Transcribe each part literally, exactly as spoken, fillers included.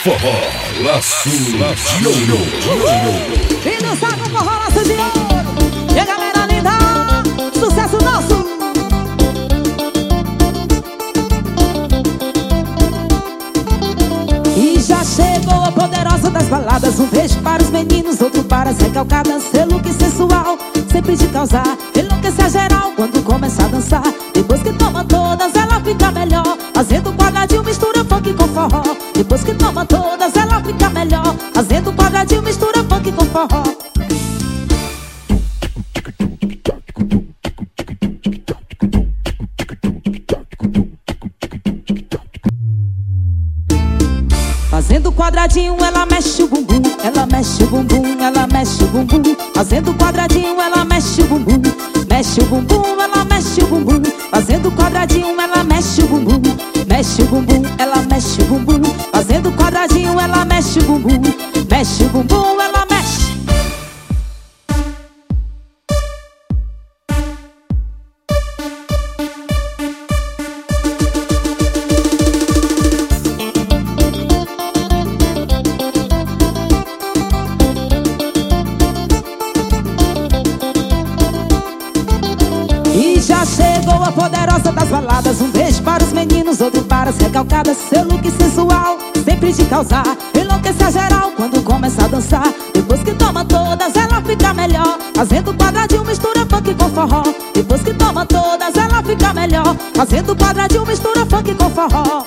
Forró Laço de Ouro. E dançar com forró Laço de Ouro. E a galera linda, sucesso nosso. E já chegou a poderosa das baladas. Um beijo para os meninos, outro para as recalcadas. Seu look sensual, sempre de causar enlouquecer geral quando começa a dançar. Depois que toma todas, ela fica melhor, fazendo quadradinho, mistura funk com forró. Depois que toma todas, ela fica melhor, fazendo quadradinho, mistura funk com forró. Fazendo quadradinho, ela mexe o bumbum, ela mexe o bumbum, ela mexe o bumbum. Fazendo quadradinho, ela mexe o bumbum, mexe o bumbum, ela mexe o bumbum. Fazendo quadradinho, ela mexe o bumbum, mexe o bumbum, ela mexe o bumbum. Fazendo quadradinho, ela mexe o bumbum, mexe o bumbum, ela mexe. E já chegou a poderosa das baladas. Um beijo para os meninos, outro para as recalcadas. Seu look sensual, sempre de causar enlouquecer geral quando começa a dançar. Depois que toma todas, ela fica melhor, fazendo quadradinho, mistura funk com forró. Depois que toma todas, ela fica melhor, fazendo quadradinho, mistura funk com forró.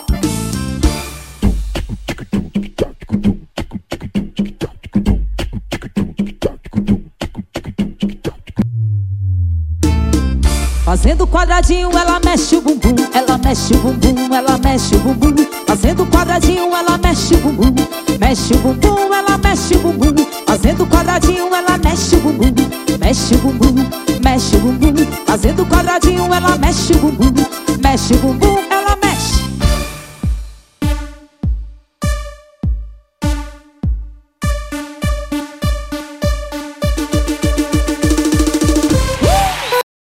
Fazendo quadradinho, ela mexe o bumbum, ela mexe o bumbum, ela mexe o bumbum. Fazendo quadradinho, ela mexe o bumbum, mexe o bumbum, ela mexe o bumbum. Fazendo quadradinho, ela mexe o bumbum, mexe o bumbum, mexe o bumbum. Fazendo quadradinho, ela mexe o bumbum, mexe o bumbum.